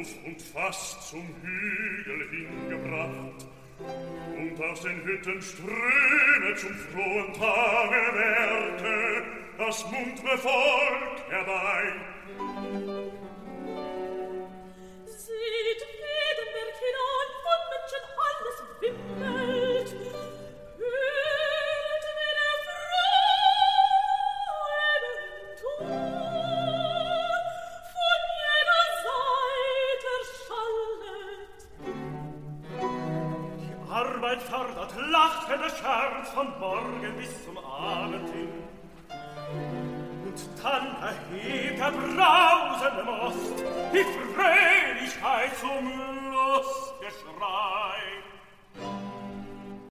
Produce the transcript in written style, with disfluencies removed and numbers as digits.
und fast zum Hügel hingebracht. Und aus den Hütten Ströme zum frohen Tage währte das muntre Volk herbei. Seht, wie den Berg hinein von Menschen alles wimmelt. Hört, wie der Frauen Ton von jeder Seite schallet. Die Arbeit fordert lachende Scherz von morgen bis zum Abend hin. Und dann erhebt der brausende Most die Fröhlichkeit zum Lust.